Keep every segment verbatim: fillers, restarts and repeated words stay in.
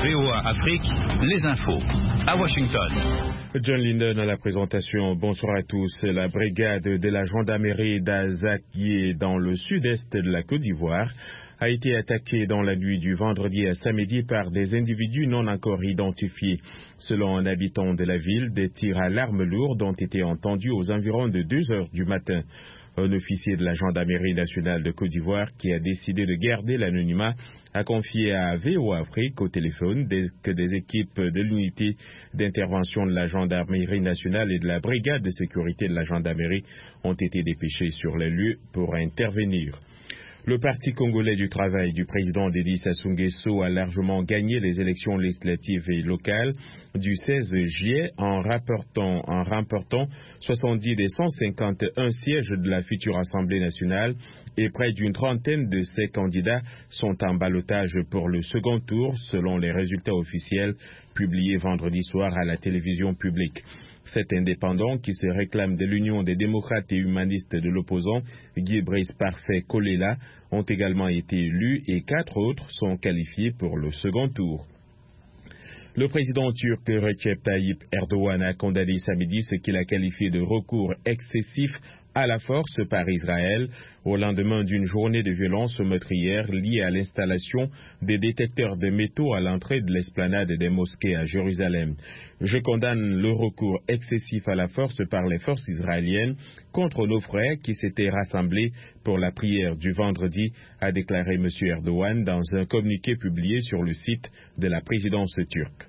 V O A Afrique, les infos. À Washington. John Linden à la présentation. Bonsoir à tous. La brigade de la gendarmerie d'Azakié dans le sud-est de la Côte d'Ivoire a été attaquée dans la nuit du vendredi à samedi par des individus non encore identifiés. Selon un habitant de la ville, des tirs à l'arme lourde ont été entendus aux environs de deux heures du matin. Un officier de la gendarmerie nationale de Côte d'Ivoire qui a décidé de garder l'anonymat a confié à V O A Afrique au téléphone que des équipes de l'unité d'intervention de la gendarmerie nationale et de la brigade de sécurité de la gendarmerie ont été dépêchées sur les lieux pour intervenir. Le Parti congolais du travail du président Denis Sassou Nguesso a largement gagné les élections législatives et locales du seize juillet en remportant, en remportant soixante-dix des cent cinquante et un sièges de la future Assemblée nationale et près d'une trentaine de ses candidats sont en ballottage pour le second tour selon les résultats officiels publiés vendredi soir à la télévision publique. Cet indépendant qui se réclame de l'Union des démocrates et humanistes de l'opposant, Guy Brice Parfait Kolela, ont également été élus et quatre autres sont qualifiés pour le second tour. Le président turc Recep Tayyip Erdogan a condamné samedi ce qu'il a qualifié de recours excessif à la force par Israël au lendemain d'une journée de violence meurtrière liée à l'installation des détecteurs de métaux à l'entrée de l'esplanade des mosquées à Jérusalem. Je condamne le recours excessif à la force par les forces israéliennes contre nos frères qui s'étaient rassemblés pour la prière du vendredi, a déclaré M. Erdogan dans un communiqué publié sur le site de la présidence turque.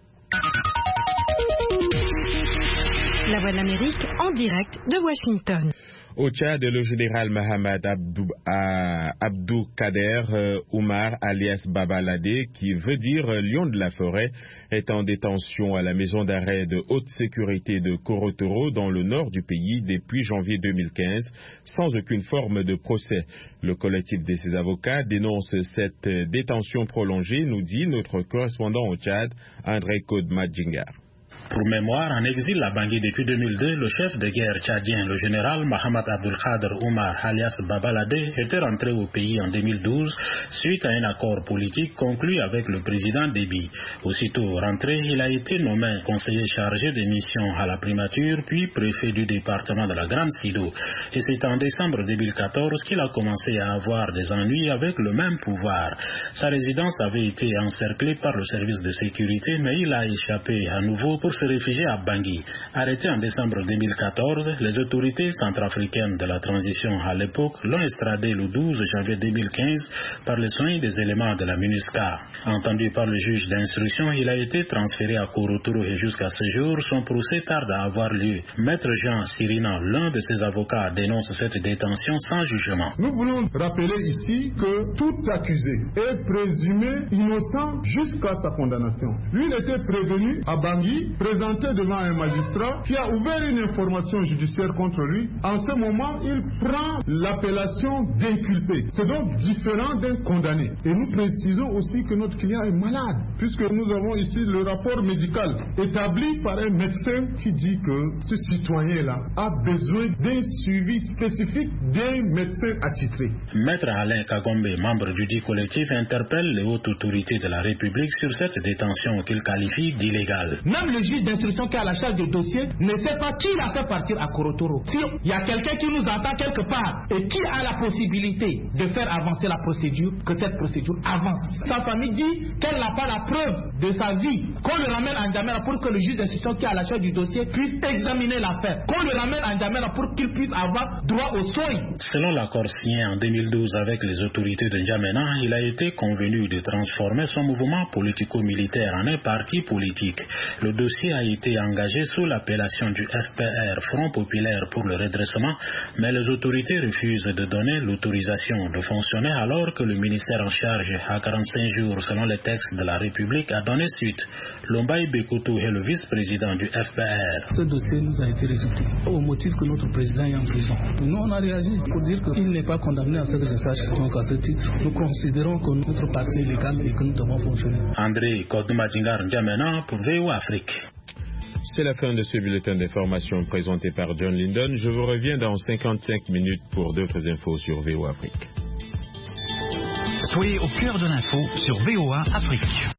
La Voix de l'Amérique en direct de Washington. Au Tchad, le général Mohamed Abdou, euh, Abdou Kader euh, Oumar alias Babalade, qui veut dire euh, lion de la forêt, est en détention à la maison d'arrêt de haute sécurité de Korotoro dans le nord du pays depuis janvier deux mille quinze, sans aucune forme de procès. Le collectif de ses avocats dénonce cette euh, détention prolongée, nous dit notre correspondant au Tchad, André Kodmadjingar. Pour mémoire, en exil à Bangui depuis deux mille deux, le chef de guerre tchadien, le général Mohamed Abdul Khader Oumar alias Babalade, était rentré au pays en deux mille douze suite à un accord politique conclu avec le président Déby. Aussitôt rentré, il a été nommé conseiller chargé des missions à la primature, puis préfet du département de la Grande Sido. Et c'est en décembre deux mille quatorze qu'il a commencé à avoir des ennuis avec le même pouvoir. Sa résidence avait été encerclée par le service de sécurité, mais il a échappé à nouveau pour se réfugier à Bangui. Arrêté en décembre deux mille quatorze, les autorités centrafricaines de la transition à l'époque l'ont extradé le douze janvier deux mille quinze par les soins des éléments de la MINUSCA. Entendu par le juge d'instruction, il a été transféré à Korotoro et jusqu'à ce jour, son procès tarde à avoir lieu. Maître Jean Sirina, l'un de ses avocats, dénonce cette détention sans jugement. Nous voulons rappeler ici que tout accusé est présumé innocent jusqu'à sa condamnation. Lui, il était prévenu à Bangui, présenté devant un magistrat qui a ouvert une information judiciaire contre lui. En ce moment, il prend l'appellation d'inculpé. C'est donc différent d'un condamné. Et nous précisons aussi que notre client est malade, puisque nous avons ici le rapport médical établi par un médecin qui dit que ce citoyen-là a besoin d'un suivi spécifique d'un médecin attitré. Maître Alain Kagombe, membre du dit collectif, interpelle les hautes autorités de la République sur cette détention qu'il qualifie d'illégale. Même le juge d'instruction qui a la charge du dossier ne sait pas qui l'a fait partir à Korotoro. Si il y a quelqu'un qui nous entend quelque part et qui a la possibilité de faire avancer la procédure, que cette procédure avance. Sa famille dit qu'elle n'a pas la preuve de sa vie, qu'on le ramène à N'Djamena pour que le juge d'instruction qui a la charge du dossier puisse examiner l'affaire, qu'on le ramène à N'Djamena pour qu'il puisse avoir droit aux soins. Selon l'accord signé en deux mille douze avec les autorités de N'Djamena, il a été convenu de transformer son mouvement politico-militaire en un parti politique. Le dossier a été engagé sous l'appellation du F P R, Front Populaire pour le redressement, mais les autorités refusent de donner l'autorisation de fonctionner alors que le ministère en charge à quarante-cinq jours selon les textes de la République a donné suite. Lombaï Bekoutou est le vice-président du F P R. Ce dossier nous a été rejeté au motif que notre président est en prison. Nous on a réagi pour dire qu'il n'est pas condamné à ce que je sache. Donc à ce titre, nous considérons que notre parti est légal et que nous devons fonctionner. André Kodoumadjingar N'Djamena pour V O A Afrique. C'est la fin de ce bulletin d'information présenté par John Linden. Je vous reviens dans cinquante-cinq minutes pour d'autres infos sur V O A Afrique. Soyez au cœur de l'info sur V O A Afrique.